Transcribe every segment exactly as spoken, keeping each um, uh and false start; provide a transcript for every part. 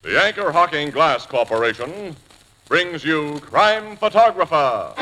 The Anchor Hocking Glass Corporation brings you Crime Photographer.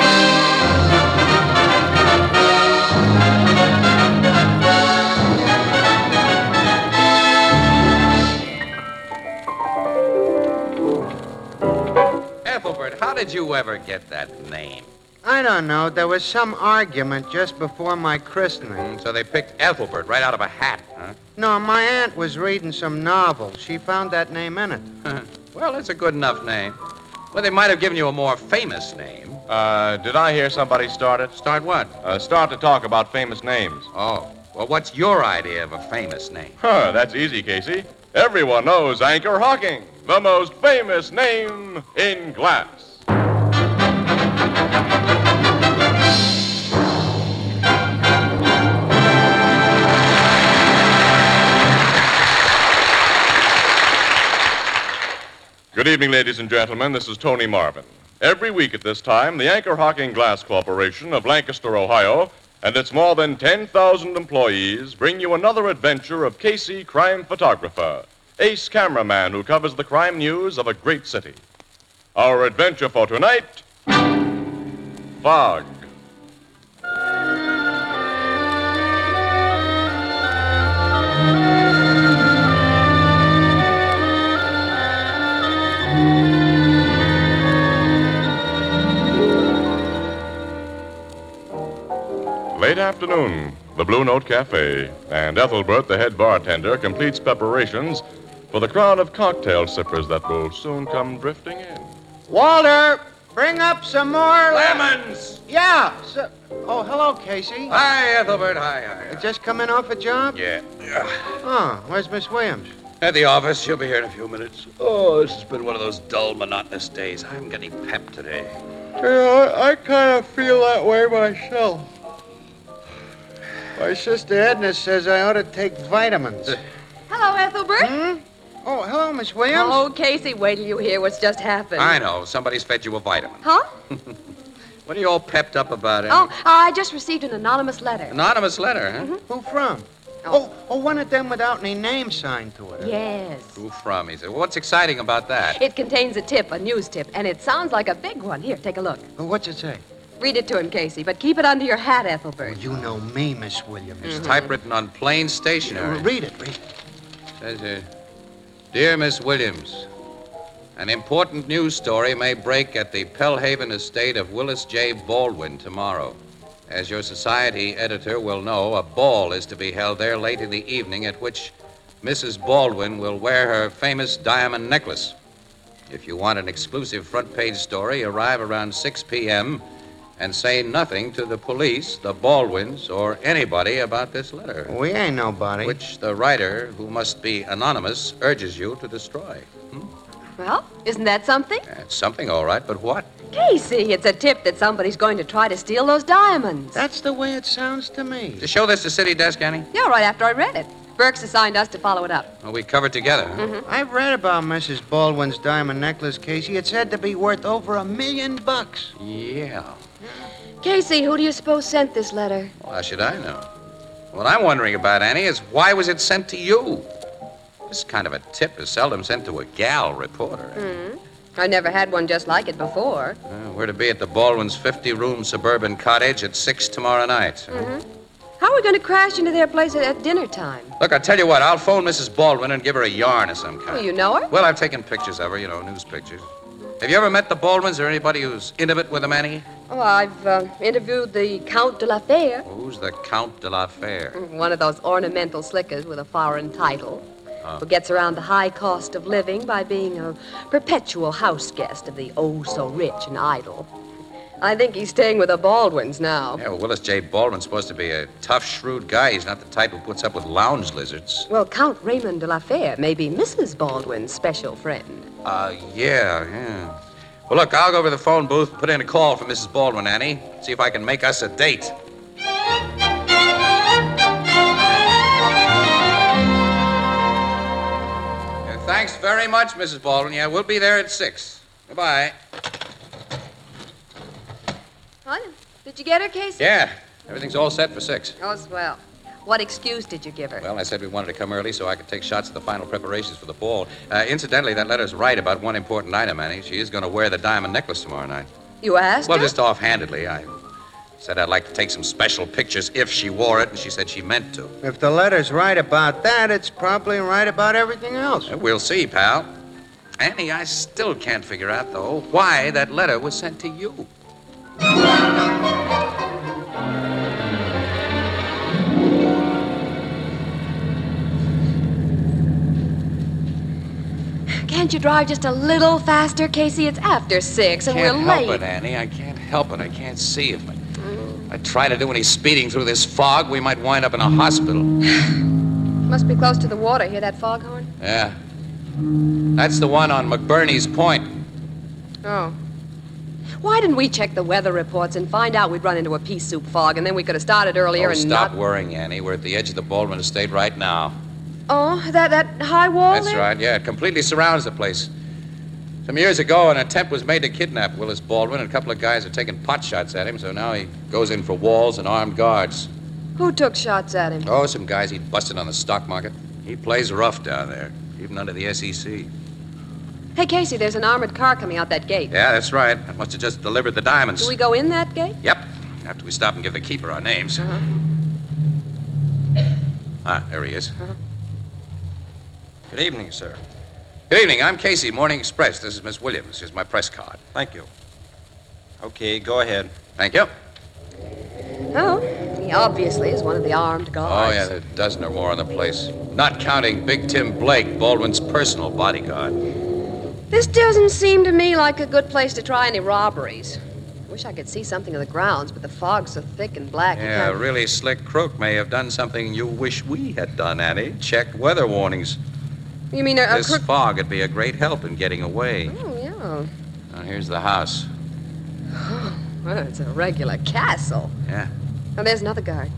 Ethelbert, how did you ever get that name? I don't know. There was some argument just before my christening. Mm, so they picked Ethelbert right out of a hat, huh? No, my aunt was reading some novel. She found that name in it. Well, it's a good enough name. Well, they might have given you a more famous name. Uh, did I hear somebody start it? Start what? Uh, start to talk about famous names. Oh, well, what's your idea of a famous name? Huh, that's easy, Casey. Everyone knows Anchor Hocking, the most famous name in glass. Good evening, ladies and gentlemen. This is Tony Marvin. Every week at this time, the Anchor Hocking Glass Corporation of Lancaster, Ohio, and its more than ten thousand employees bring you another adventure of Casey, crime photographer, ace cameraman who covers the crime news of a great city. Our adventure for tonight, Fog. Late afternoon, the Blue Note Cafe, and Ethelbert, the head bartender, completes preparations for the crowd of cocktail sippers that will soon come drifting in. Walter, bring up some more... Lemons! Yeah. So... Oh, hello, Casey. Hi, Ethelbert. Hi, hi. You just come in off a job? Yeah. Oh, where's Miss Williams? At the office. She'll be here in a few minutes. Oh, this has been one of those dull, monotonous days. I haven't got any pep today. Yeah, I, I kind of feel that way myself. My sister Edna says I ought to take vitamins. Hello, Ethelbert. Hmm? Oh, hello, Miss Williams. Oh, Casey, wait till you hear what's just happened. I know. Somebody's fed you a vitamin. Huh? What are you all pepped up about, eh? Oh, I just received an anonymous letter. Anonymous letter, huh? Mm-hmm. Who from? Oh. oh, one of them without any name signed to it. Yes. Who from? He said. Well, what's exciting about that? It contains a tip, a news tip, and it sounds like a big one. Here, take a look. Well, what's it say? Read it to him, Casey, but keep it under your hat, Ethelbert. Well, you know me, Miss Williams. It's typewritten on plain stationery. Read it, read it. Says here, Dear Miss Williams, an important news story may break at the Pellhaven estate of Willis J. Baldwin tomorrow. As your society editor will know, a ball is to be held there late in the evening at which Missus Baldwin will wear her famous diamond necklace. If you want an exclusive front-page story, arrive around six p.m., and say nothing to the police, the Baldwins, or anybody about this letter. We ain't nobody. Which the writer, who must be anonymous, urges you to destroy. Hmm? Well, isn't that something? It's something, all right, but what? Casey, it's a tip that somebody's going to try to steal those diamonds. That's the way it sounds to me. To show this to City Desk, Annie? Yeah, right after I read it. Burks assigned us to follow it up. Well, we covered together, huh? Mm-hmm. I've read about Missus Baldwin's diamond necklace, Casey. It's said to be worth over a million bucks. Yeah. Casey, who do you suppose sent this letter? Well, how should I know? What I'm wondering about, Annie, is why was it sent to you? This kind of a tip is seldom sent to a gal reporter. Mm. I never had one just like it before. Uh, we're to be at the Baldwin's fifty-room suburban cottage at six tomorrow night. Mm-hmm. How are we going to crash into their place at, at dinner time? Look, I'll tell you what. I'll phone Missus Baldwin and give her a yarn of some kind. Oh, you know her? Well, I've taken pictures of her, you know, news pictures. Have you ever met the Baldwins or anybody who's intimate with them, Annie? Oh, I've uh, interviewed the Count de la Fere. Well, who's the Count de la Fere? One of those ornamental slickers with a foreign title. Oh. Who gets around the high cost of living by being a perpetual house guest of the oh-so-rich and idle. I think he's staying with the Baldwins now. Yeah, well, Willis J. Baldwin's supposed to be a tough, shrewd guy. He's not the type who puts up with lounge lizards. Well, Count Raymond de la Fere may be Missus Baldwin's special friend. Uh, yeah, yeah. Well, look, I'll go over to the phone booth, put in a call for Missus Baldwin, Annie. See if I can make us a date. Yeah, thanks very much, Missus Baldwin. Yeah, we'll be there at six. Goodbye. What? Did you get her, Casey? Yeah, everything's all set for six. Oh, swell. What excuse did you give her? Well, I said we wanted to come early so I could take shots of the final preparations for the ball. Uh, incidentally, that letter's right about one important item, Annie. She is going to wear the diamond necklace tomorrow night. You asked Well, her? just offhandedly. I said I'd like to take some special pictures if she wore it, and she said she meant to. If the letter's right about that, it's probably right about everything else. Uh, We'll see, pal. Annie, I still can't figure out, though, why that letter was sent to you. Can't you drive just a little faster, Casey? It's after six, and Can't we're help late. it, Annie. I can't help it. I can't see if I, I try to do any speeding through this fog, we might wind up in a hospital. Must be close to the water. Hear that foghorn? Yeah. That's the one on McBurney's Point. Oh. Why didn't we check the weather reports and find out we'd run into a pea soup fog, and then we could have started earlier Oh, and stop not... worrying, Annie. We're at the edge of the Baldwin estate right now. Oh, that, that high wall That's there? right, yeah. It completely surrounds the place. Some years ago, an attempt was made to kidnap Willis Baldwin, and a couple of guys are taking pot shots at him, so now he goes in for walls and armed guards. Who took shots at him? Oh, some guys he'd busted on the stock market. He plays rough down there, even under the S E C. Hey, Casey, there's an armored car coming out that gate. Yeah, that's right. I must have just delivered the diamonds. Do we go in that gate? Yep. After we stop and give the keeper our names. Uh-huh. Ah, there he is. Uh-huh. Good evening, sir. Good evening. I'm Casey, Morning Express. This is Miss Williams. Here's my press card. Thank you. Okay, go ahead. Thank you. Oh, he obviously is one of the armed guards. Oh, yeah, there are a dozen or more on the place. Not counting Big Tim Blake, Baldwin's personal bodyguard. This doesn't seem to me like a good place to try any robberies. Wish I could see something of the grounds, but the fog's so thick and black. you Yeah, a can't- really slick crook may have done something you wish we had done, Annie. Checked weather warnings. You mean a, a This crook... fog would be a great help in getting away. Oh, yeah. Now, here's the house. Well, it's a regular castle. Yeah. Oh, there's another guard.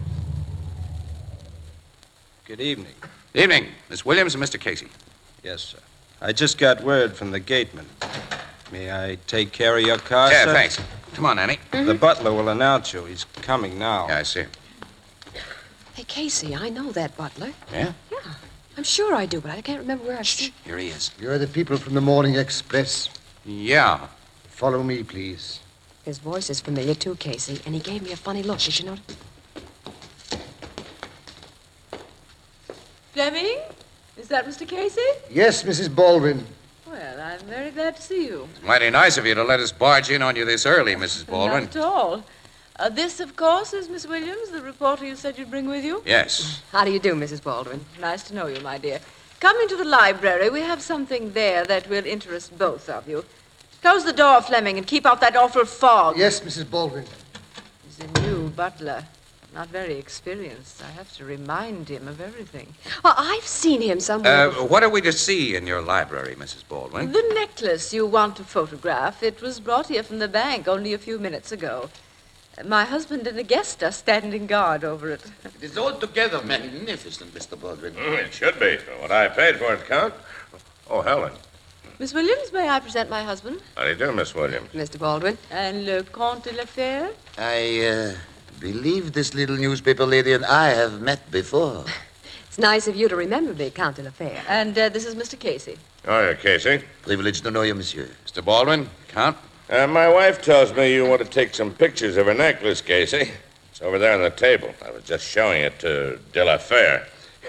Good evening. Evening, Miss Williams and Mister Casey. Yes, sir. I just got word from the gateman. May I take care of your car, Yeah, sir? thanks. Come on, Annie. The butler will announce you. He's coming now. Yeah, I see. Hey, Casey, I know that butler. Yeah? Yeah, I'm sure I do, but I can't remember where I've seen... Here he is. You're the people from the Morning Express. Yeah. Follow me, please. His voice is familiar, too, Casey, and he gave me a funny look. Did you notice? Fleming? Is that Mister Casey? Yes, Missus Baldwin. Well, I'm very glad to see you. It's mighty nice of you to let us barge in on you this early, Missus Baldwin. Not at all. Uh, this, of course, is Miss Williams, the reporter you said you'd bring with you. Yes. How do you do, Missus Baldwin? Nice to know you, my dear. Come into the library. We have something there that will interest both of you. Close the door, Fleming, and keep out that awful fog. Yes, Missus Baldwin. He's a new butler. Not very experienced. I have to remind him of everything. Well, I've seen him somewhere. Uh, before. what are we to see in your library, Missus Baldwin? The necklace you want to photograph, it was brought here from the bank only a few minutes ago. My husband and a guest are standing guard over it. It is altogether magnificent, Mister Baldwin. Mm, it should be. For what I paid for it, Count. Oh, Helen. Miss Williams, may I present my husband? How do you do, Miss Williams? Mister Baldwin. And Le Comte de la Fère? I uh, believe this little newspaper lady and I have met before. It's nice of you to remember me, Count de la Fère. And uh, this is Mister Casey. Oh, yeah, Casey. Privileged to know you, monsieur. Mister Baldwin, Count? Uh, my wife tells me you want to take some pictures of her necklace, Casey. It's over there on the table. I was just showing it to De La Fère.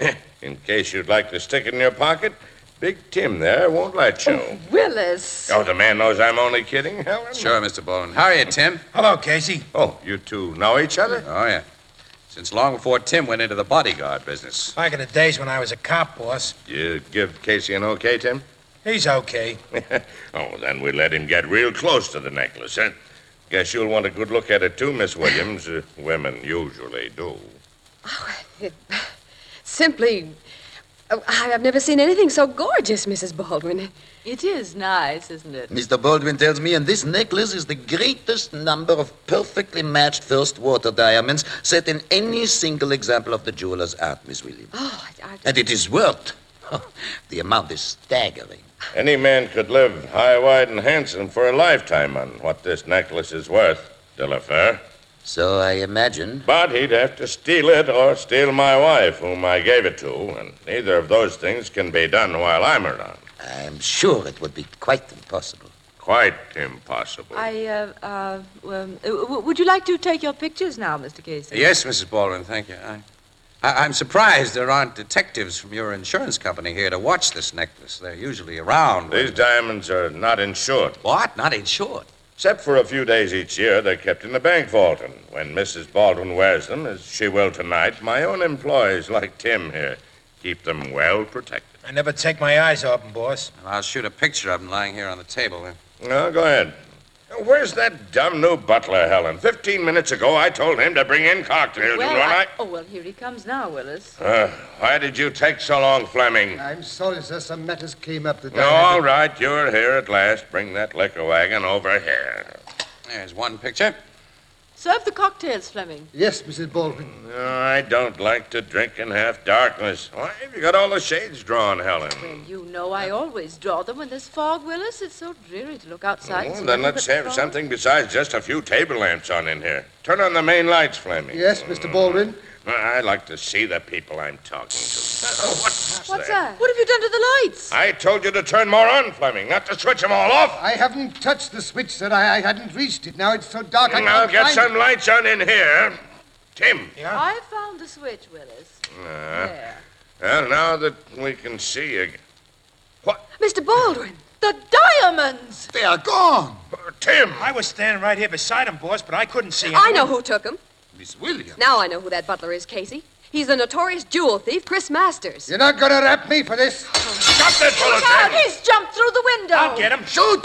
In case you'd like to stick it in your pocket, Big Tim there won't let you. Oh, Willis. Oh, the man knows I'm only kidding, Helen? Sure, Mister Baldwin. How are you, Tim? Hello, Casey. Oh, you two know each other? Oh, yeah. Since long before Tim went into the bodyguard business. Back in the days when I was a cop boss. You give Casey an okay, Tim? He's okay. Oh, then we let him get real close to the necklace, huh? Guess you'll want a good look at it, too, Miss Williams. Uh, women usually do. Oh, it, simply... Oh, I've never seen anything so gorgeous, Missus Baldwin. It is nice, isn't it? Mister Baldwin tells me, and this necklace is the greatest number of perfectly matched first water diamonds set in any single example of the jeweler's art, Miss Williams. Oh, I, I, And it is worth. The amount is staggering. Any man could live high, wide, and handsome for a lifetime on what this necklace is worth, De La Fère. So I imagine. But he'd have to steal it or steal my wife, whom I gave it to, and neither of those things can be done while I'm around. I'm sure it would be quite impossible. Quite impossible. I, uh, uh, um, uh, w- would you like to take your pictures now, Mister Casey? Yes, Missus Baldwin, thank you. I, I, I'm surprised there aren't detectives from your insurance company here to watch this necklace. They're usually around. These diamonds are not insured. What? Not insured? Except for a few days each year, they're kept in the bank vault. And when Missus Baldwin wears them, as she will tonight, my own employees, like Tim here, keep them well protected. I never take my eyes off 'em, boss. I'll shoot a picture of them lying here on the table. No, go ahead. Where's that dumb new butler, Helen? Fifteen minutes ago, I told him to bring in cocktails. Well, and when I... I... Oh, well, here he comes now, Willis. Uh, why did you take so long, Fleming? I'm sorry, sir. Some matters came up that No, all right, you're here at last. Bring that liquor wagon over here. There's one picture. Serve the cocktails, Fleming. Yes, Missus Baldwin. No, I don't like to drink in half darkness. Why have you got all the shades drawn, Helen? Well, you know I always draw them when there's fog, Willis. It's so dreary to look outside. Oh, and see then nothing let's but have fog. something besides just a few table lamps on in here. Turn on the main lights, Fleming. Yes, Mister Baldwin. I like to see the people I'm talking to. Oh, what's, What's that? What have you done to the lights? I told you to turn more on, Fleming, not to switch them all off. I haven't touched the switch, sir. I, I hadn't reached it. Now it's so dark I Now can't get find some it. lights on in here. Tim. Yeah? I found the switch, Willis. Uh, There. well, now that we can see again. Mister Baldwin! The diamonds! They are gone. Uh, Tim! I was standing right here beside him, boss, but I couldn't see him. I know who took them. Miss Williams. Now I know who that butler is, Casey. He's the notorious jewel thief, Chris Masters. You're not going to rap me for this. Stop that bullet, Look out! Tim! He's jumped through the window! I'll get him. Shoot!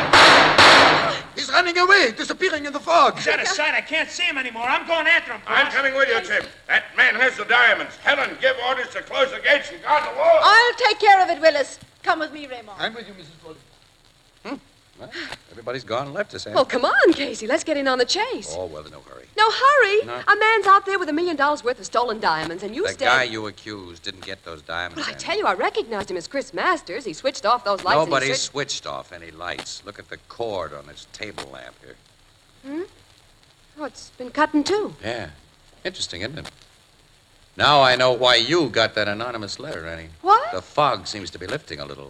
He's running away, disappearing in the fog. He's out of sight. I can't see him anymore. I'm going after him, boss. I'm coming with you, Tim. That man has the diamonds. Helen, give orders to close the gates and guard the wall. I'll take care of it, Willis. Come with me, Raymond. I'm with you, Missus Baldwin. Well, everybody's gone and left us, eh? Well, come on, Casey. Let's get in on the chase. Oh, well, no hurry. No, hurry. No. A man's out there with a million dollars worth of stolen diamonds, and you The stay... guy you accused didn't get those diamonds. Well, I Annie. tell you, I recognized him as Chris Masters. He switched off those lights and Nobody he switched... switched... off any lights. Look at the cord on this table lamp here. Oh, it's been cut in two. Yeah. Interesting, isn't it? Now I know why you got that anonymous letter, Annie. What? The fog seems to be lifting a little.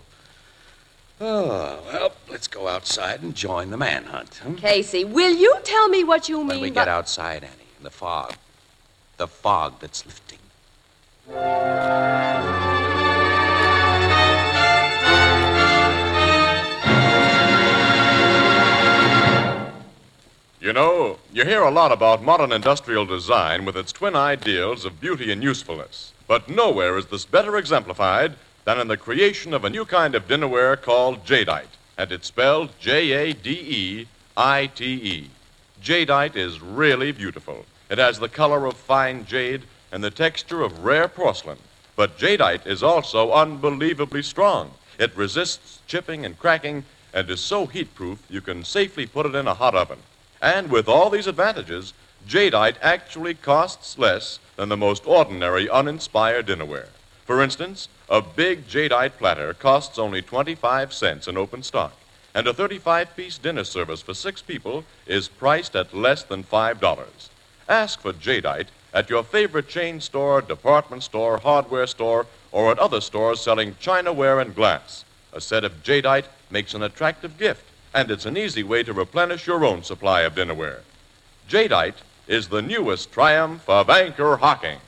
Oh, well, let's go outside and join the manhunt. Huh? Casey, will you tell me what you When mean we by... get outside, Annie, in the fog. The fog that's lifting. You know, you hear a lot about modern industrial design with its twin ideals of beauty and usefulness. But nowhere is this better exemplified than in the creation of a new kind of dinnerware called Jadeite. And it's spelled J A D E I T E. Jadeite is really beautiful. It has the color of fine jade and the texture of rare porcelain. But Jadeite is also unbelievably strong. It resists chipping and cracking and is so heat-proof you can safely put it in a hot oven. And with all these advantages, Jadeite actually costs less than the most ordinary uninspired dinnerware. For instance, a big Jadeite platter costs only twenty-five cents in open stock, and a thirty-five piece dinner service for six people is priced at less than five dollars. Ask for Jadeite at your favorite chain store, department store, hardware store, or at other stores selling chinaware and glass. A set of Jadeite makes an attractive gift, and it's an easy way to replenish your own supply of dinnerware. Jadeite is the newest triumph of anchor hocking.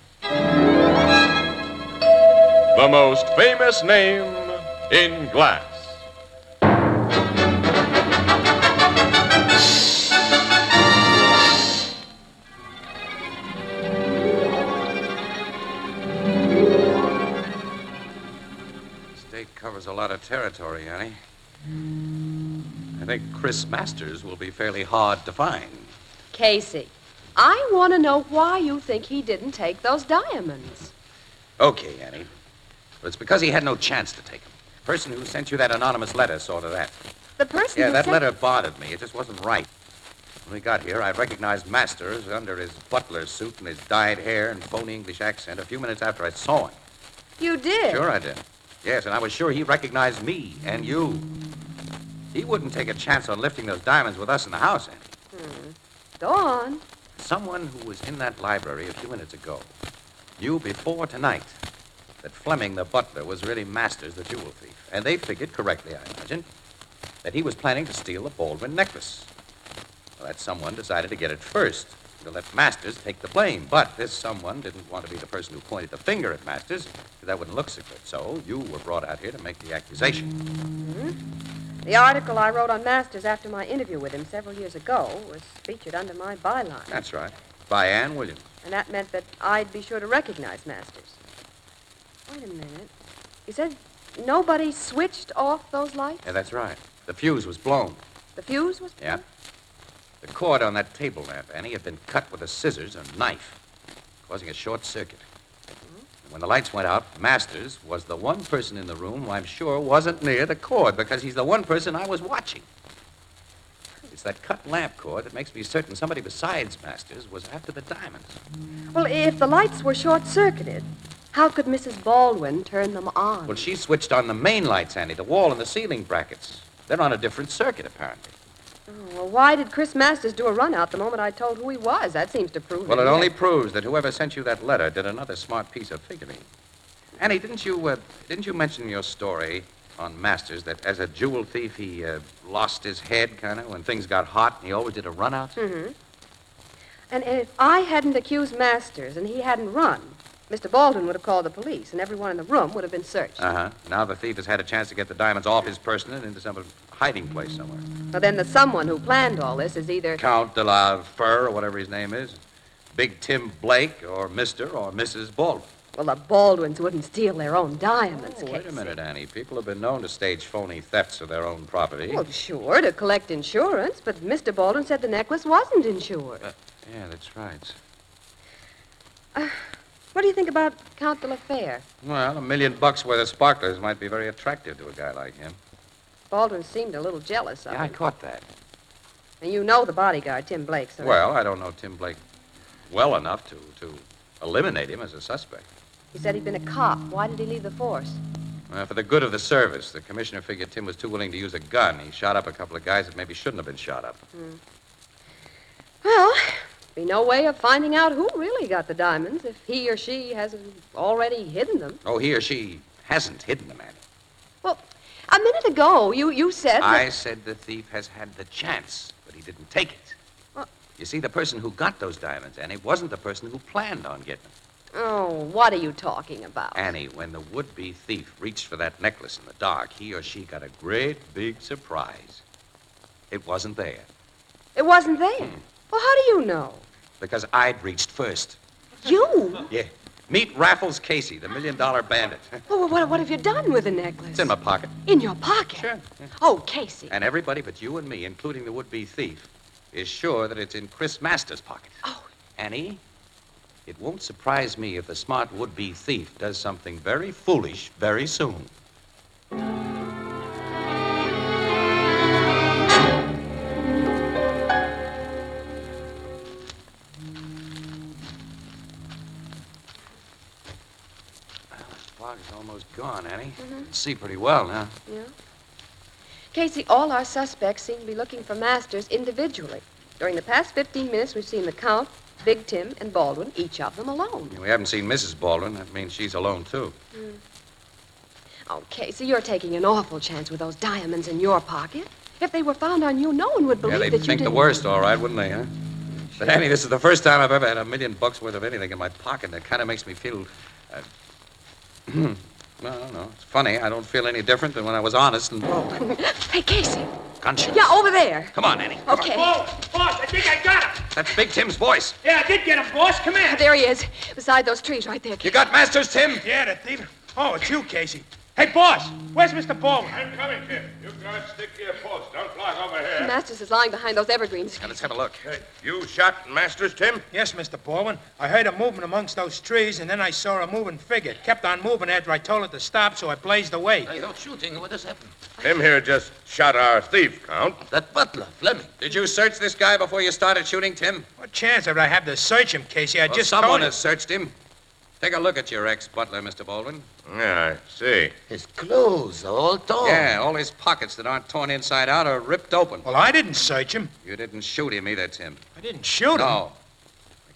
The most famous name in glass. State covers a lot of territory, Annie. I think Chris Masters will be fairly hard to find. Casey, I want to know why you think he didn't take those diamonds. Okay, Annie. But it's because he had no chance to take them. The person who sent you that anonymous letter saw to that. The person Yeah, who that sent- letter bothered me. It just wasn't right. When we got here, I recognized Masters under his butler suit and his dyed hair and phony English accent a few minutes after I saw him. You did? Sure I did. Yes, and I was sure he recognized me and you. He wouldn't take a chance on lifting those diamonds with us in the house, Annie. Go on. someone who was in that library a few minutes ago knew before tonight that Fleming, the butler, was really Masters, the jewel thief. And they figured, correctly, I imagine, that he was planning to steal the Baldwin necklace. Well, that someone decided to get it first, to let Masters take the blame. But this someone didn't want to be the person who pointed the finger at Masters, because that wouldn't look so good. So you were brought out here to make the accusation. Mm-hmm. The article I wrote on Masters after my interview with him several years ago was featured under my byline. That's right. By Ann Williams. And that meant that I'd be sure to recognize Masters. Wait a minute. You said nobody switched off those lights? Yeah, that's right. The fuse was blown. The fuse was blown? Yeah. The cord on that table lamp, Annie, had been cut with a scissors or knife, causing a short circuit. Mm-hmm. And when the lights went out, Masters was the one person in the room who I'm sure wasn't near the cord, because he's the one person I was watching. It's that cut lamp cord that makes me certain somebody besides Masters was after the diamonds. Well, if the lights were short-circuited, how could Missus Baldwin turn them on? Well, she switched on the main lights, Annie, the wall and the ceiling brackets. They're on a different circuit, apparently. Oh, well, why did Chris Masters do a run-out the moment I told who he was? That seems to prove Well, that it he only had- proves that whoever sent you that letter did another smart piece of figuring. Annie, didn't you, uh, didn't you mention in your story on Masters that as a jewel thief he uh, lost his head, kind of, when things got hot, and he always did a run-out? Mm-hmm. And if I hadn't accused Masters and he hadn't run, Mister Baldwin would have called the police, and everyone in the room would have been searched. Uh-huh. Now the thief has had a chance to get the diamonds off his person and into some hiding place somewhere. Well, then the someone who planned all this is either... Count de la Fur, or whatever his name is, Big Tim Blake, or Mister or Missus Baldwin. Well, the Baldwins wouldn't steal their own diamonds, Oh, wait Casey. a minute, Annie. People have been known to stage phony thefts of their own property. Well, sure, to collect insurance, but Mister Baldwin said the necklace wasn't insured. Uh, yeah, that's right. Uh, what do you think about Count de la Fere? Well, a million bucks worth of sparklers might be very attractive to a guy like him. Baldwin seemed a little jealous of Yeah, I him. caught that. And you know the bodyguard, Tim Blake, sir. Well, I don't know Tim Blake well enough to, to eliminate him as a suspect. He said he'd been a cop. Why did he leave the force? Well, for the good of the service, the commissioner figured Tim was too willing to use a gun. He shot up a couple of guys that maybe shouldn't have been shot up. Hmm. Well, be no way of finding out who really got the diamonds if he or she hasn't already hidden them. Oh, he or she hasn't hidden them, Annie. Well, a minute ago, you, you said... I that- said the thief has had the chance, but he didn't take it. Well- You see, the person who got those diamonds, Annie, wasn't the person who planned on getting them. Oh, what are you talking about? Annie, when the would-be thief reached for that necklace in the dark, he or she got a great big surprise. It wasn't there. It wasn't there. Well, how do you know? Because I'd reached first. You? Yeah. Meet Raffles Casey, the million-dollar bandit. Well, what, what have you done with the necklace? It's in my pocket. In your pocket? Sure. Yeah. Oh, Casey. And everybody but you and me, including the would-be thief, is sure that it's in Chris Masters' pocket. Oh. Annie, it won't surprise me if the smart would-be thief does something very foolish very soon. Fog is almost gone, Annie. Mm-hmm. You can see pretty well now. Yeah. Casey, all our suspects seem to be looking for Masters individually. During the past fifteen minutes, we've seen the Count, Big Tim, and Baldwin, each of them alone. We haven't seen Missus Baldwin. That means she's alone, too. Mm. Oh, Casey, you're taking an awful chance with those diamonds in your pocket. If they were found on you, no one would believe yeah, they'd that you think didn't... the worst, all right, wouldn't they, huh? But, Annie, this is the first time I've ever had a million bucks worth of anything in my pocket. That kind of makes me feel... Uh, well, I don't know. It's funny. I don't feel any different than when I was honest and... Hey, Casey. Conscious. Yeah, over there. Come on, Annie. Okay. Boss, boss, I think I got him. That's Big Tim's voice. Yeah, I did get him, boss. Come here. There he is, beside those trees right there. You got Masters, Tim? Yeah, the thief. Oh, it's you, Casey. Hey, boss, where's Mister Baldwin? I'm coming, Tim. You guys stick to your post. Don't block over here. Masters is lying behind those evergreens. Now, let's have a look. Hey, you shot Masters, Tim? Yes, Mister Baldwin. I heard a movement amongst those trees, and then I saw a moving figure. It kept on moving after I told it to stop, so I blazed away. Hey, you're shooting. What has happened? Tim here just shot our thief, Count. That butler, Fleming. Did you search this guy before you started shooting, Tim? What chance would I have to search him, Casey? I Well, just someone told has searched him. Take a look at your ex-butler, Mister Baldwin. Yeah, I see. His clothes are all torn. Yeah, all his pockets that aren't torn inside out are ripped open. Well, I didn't search him. You didn't shoot him either, Tim. I didn't shoot him. No.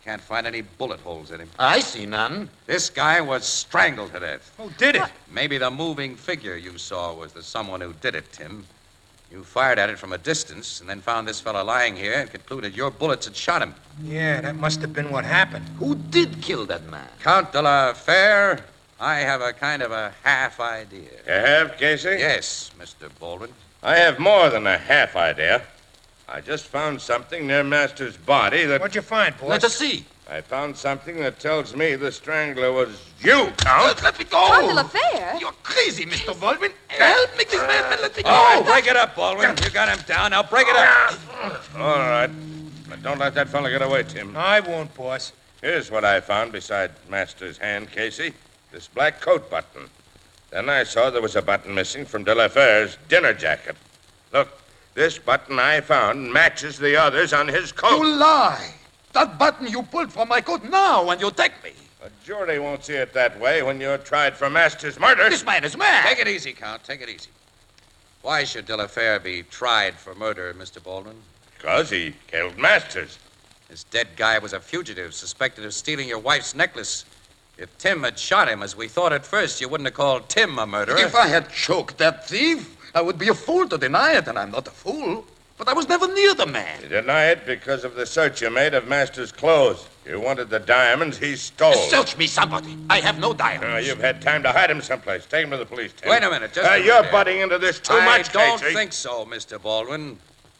Can't find any bullet holes in him. I see none. This guy was strangled to death. Who did it? Maybe the moving figure you saw was the someone who did it, Tim. You fired at it from a distance and then found this fella lying here and concluded your bullets had shot him. Yeah, that must have been what happened. Who did kill that man? Count de la Fere, I have a kind of a half idea. You have, Casey? Yes, Mister Baldwin. I have more than a half idea. I just found something near Master's body that... What'd you find, boss? Let us see. I found something that tells me the strangler was you, Count. Let me go. Count de la Fere? You're crazy, Mister Baldwin. Help me, this man, man, let me go. Oh, break it up, Baldwin. You got him down. Now break it up. All right. But don't let that fella get away, Tim. I won't, boss. Here's what I found beside Master's hand, Casey. This black coat button. Then I saw there was a button missing from De La Fere's dinner jacket. Look, this button I found matches the others on his coat. You lie. That button you pulled from my coat now when you take me. A jury won't see it that way when you're tried for Master's murder. This man is mad. Take it easy, Count. Take it easy. Why should De La Fere be tried for murder, Mister Baldwin? Because he killed Masters. This dead guy was a fugitive suspected of stealing your wife's necklace. If Tim had shot him, as we thought at first, you wouldn't have called Tim a murderer. If I had choked that thief, I would be a fool to deny it, and I'm not a fool. But I was never near the man. You deny it because of the search you made of Master's clothes. You wanted the diamonds he stole. Search me, somebody. I have no diamonds. Uh, you've had time to hide him someplace. Take him to the police, Tim. Wait a minute, just Uh, a minute you're there. butting into this too I much, don't Casey. think so, Mister Baldwin.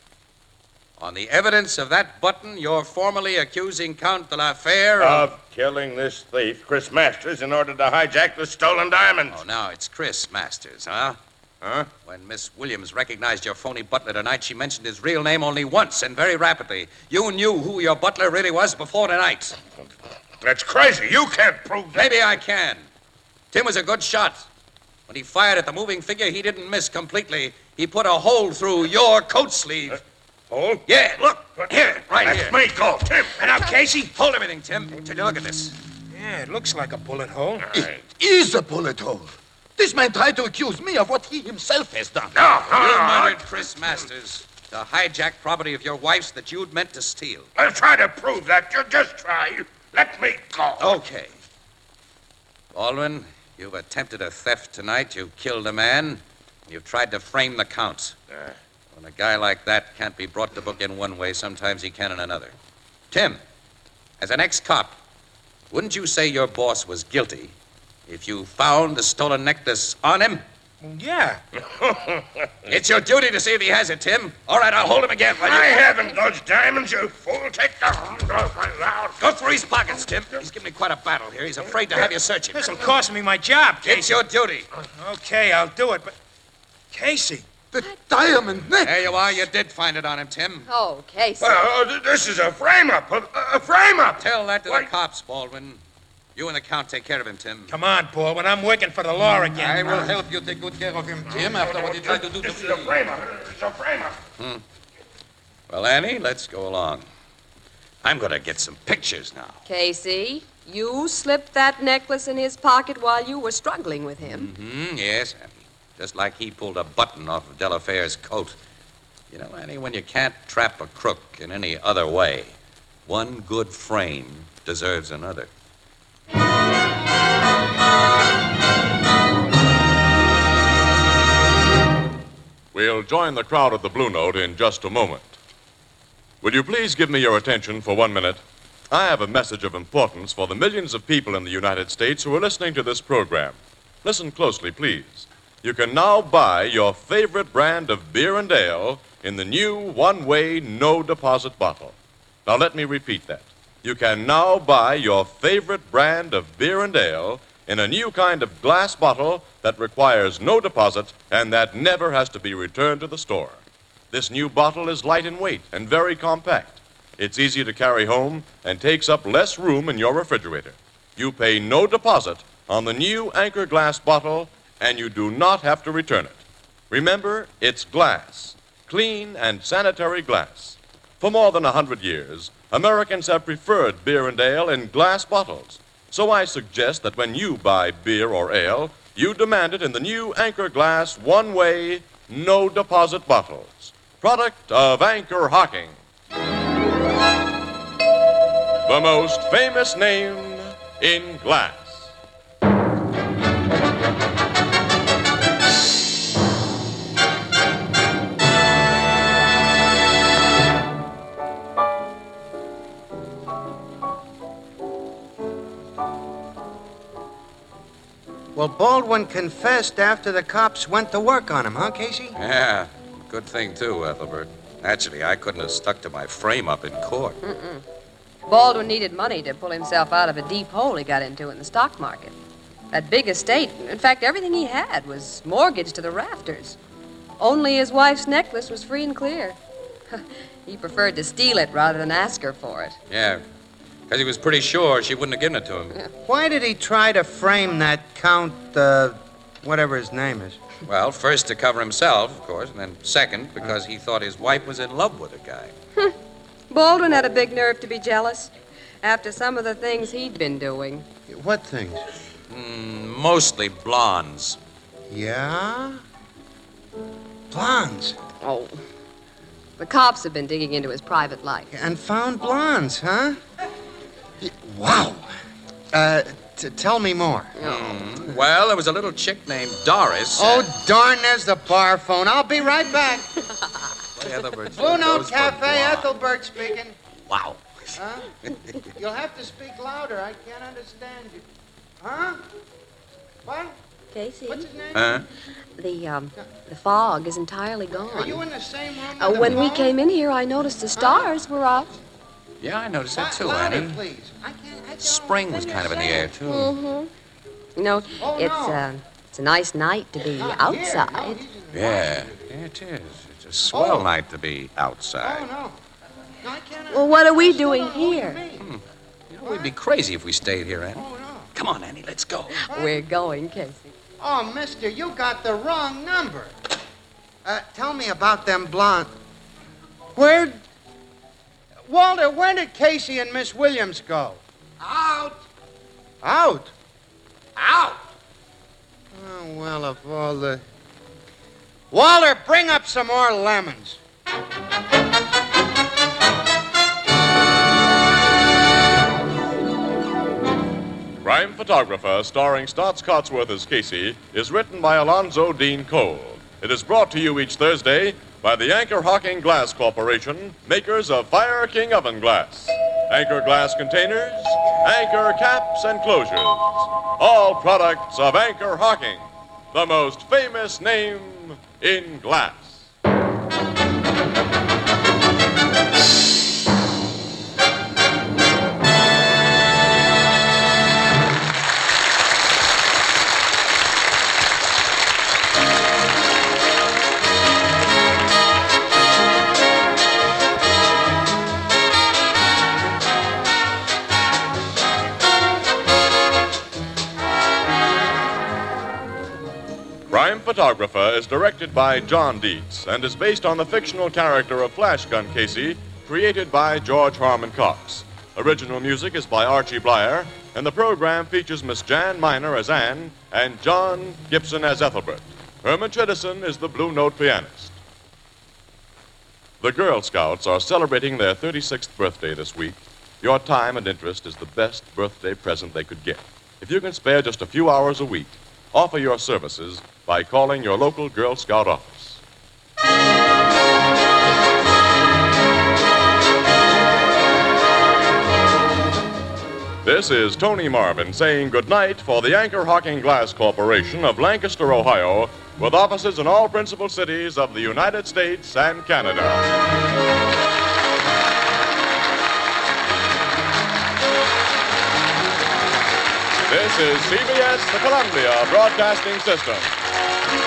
On the evidence of that button, you're formally accusing Count de la Fere of... Of killing this thief, Chris Masters, in order to hijack the stolen diamonds. Oh, now it's Chris Masters, huh? Huh? When Miss Williams recognized your phony butler tonight, she mentioned his real name only once and very rapidly. You knew who your butler really was before tonight. That's crazy. You can't prove that. Maybe I can. Tim was a good shot. When he fired at the moving figure, he didn't miss completely. He put a hole through your coat sleeve. Hole? Yeah, look. Here, right That's here. me. Go, Tim. And now, Casey? Hold everything, Tim. Take a look at this. Yeah, it looks like a bullet hole. It is a bullet hole. This man tried to accuse me of what he himself has done. No, no, You no. murdered Chris Masters to hijack property of your wife's that you'd meant to steal. I'll try to prove that. You just try. Let me go. Okay. Baldwin, you've attempted a theft tonight. You've killed a man. You've tried to frame the counts. Uh. When a guy like that can't be brought to book in one way, sometimes he can in another. Tim, as an ex-cop, wouldn't you say your boss was guilty if you found the stolen necklace on him? Well, yeah. It's your duty to see if he has it, Tim. All right, I'll hold him again. while you- I haven't those diamonds, you fool. Take the... Go through his pockets, Tim. He's giving me quite a battle here. He's afraid to have you search him. This'll cost me my job, Casey. It's your duty. Okay, I'll do it, but... Casey. The diamond necklace. There you are. You did find it on him, Tim. Oh, Casey. Uh, th- this is a frame-up. A, a frame-up. Tell that to Why- the cops, Baldwin. You and the Count take care of him, Tim. Come on, Baldwin. I'm working for the law again. I will help you take good care of him, Tim, after what he tried to do to This is a me. frame-up. It's a frame-up. Well, Annie, let's go along. I'm going to get some pictures now. Casey, you slipped that necklace in his pocket while you were struggling with him. Hmm, yes, Annie. Just like he pulled a button off of De La Fere's coat. You know, Annie, when you can't trap a crook in any other way, one good frame deserves another. We'll join the crowd at the Blue Note in just a moment. Will you please give me your attention for one minute? I have a message of importance for the millions of people in the United States who are listening to this program. Listen closely, please. You can now buy your favorite brand of beer and ale in the new one-way, no-deposit bottle. Now, let me repeat that. You can now buy your favorite brand of beer and ale in a new kind of glass bottle that requires no deposit and that never has to be returned to the store. This new bottle is light in weight and very compact. It's easy to carry home and takes up less room in your refrigerator. You pay no deposit on the new Anchor glass bottle, and you do not have to return it. Remember, it's glass, clean and sanitary glass. For more than a hundred years, Americans have preferred beer and ale in glass bottles. So I suggest that when you buy beer or ale, you demand it in the new Anchor glass one-way, no-deposit bottles. Product of Anchor Hocking. the most famous name in glass. Well, Baldwin confessed after the cops went to work on him, huh, Casey? Yeah, good thing, too, Ethelbert. Actually, I couldn't have stuck to my frame-up in court. Mm-mm. Baldwin needed money to pull himself out of a deep hole he got into in the stock market. That big estate, in fact, everything he had was mortgaged to the rafters. Only his wife's necklace was free and clear. He preferred to steal it rather than ask her for it. Yeah, because he was pretty sure she wouldn't have given it to him. Yeah. Why did he try to frame that Count, uh, whatever his name is? Well, first to cover himself, of course, and then second because he thought his wife was in love with the guy. Baldwin had a big nerve to be jealous after some of the things he'd been doing. What things? Mm, mostly blondes. Yeah? Blondes? Oh. The cops have been digging into his private life. And found blondes, huh? Wow. Uh, t- tell me more. Mm, well, there was a little chick named Doris. Oh, and... darn, there's the bar phone. I'll be right back. Blue Note Cafe, Ethelbert speaking. Wow. Huh? You'll have to speak louder. I can't understand you. Huh? What? Casey? What's his name? Huh? The, um, the fog is entirely gone. Are you in the same room Uh, with when the we phone? came in here, I noticed the stars were up. Yeah, I noticed that too, Louder, Annie. please. I can't, I don't Spring was understand kind of in the you're air, saying. too. Mm-hmm. You know, Oh, it's, no. uh, it's a nice night to be Not outside. Here. No, he's in the Yeah, yeah, it is. It's a swell Oh. night to be Oh, outside. no. No, I can't. Well, what are we I still doing don't know what you here? mean. You know, we'd be crazy if we stayed here, Annie. Oh, no. Come on, Annie, let's go. We're going, Casey. Oh, mister, you got the wrong number. Uh, tell me about them blonde. Where... Walter, where did Casey and Miss Williams go? Out! Out? Out! Oh, well, of all the... Walter, bring up some more lemons. Crime Photographer, starring Stotts Cotsworth as Casey, is written by Alonzo Dean Cole. It is brought to you each Thursday by the Anchor Hocking Glass Corporation, makers of Fire King Oven Glass. Anchor glass containers, Anchor caps and closures. All products of Anchor Hocking, the most famous name in glass. Crime Photographer is directed by John Dietz and is based on the fictional character of Flash Gun Casey, created by George Harmon Cox. Original music is by Archie Blyer, and the program features Miss Jan Miner as Anne and John Gibson as Ethelbert. Herman Chittison is the Blue Note pianist. The Girl Scouts are celebrating their thirty-sixth birthday this week. Your time and interest is the best birthday present they could get. If you can spare just a few hours a week, offer your services by calling your local Girl Scout office. This is Tony Marvin saying goodnight for the Anchor Hocking Glass Corporation of Lancaster, Ohio, with offices in all principal cities of the United States and Canada. This is C B S, the Columbia Broadcasting System.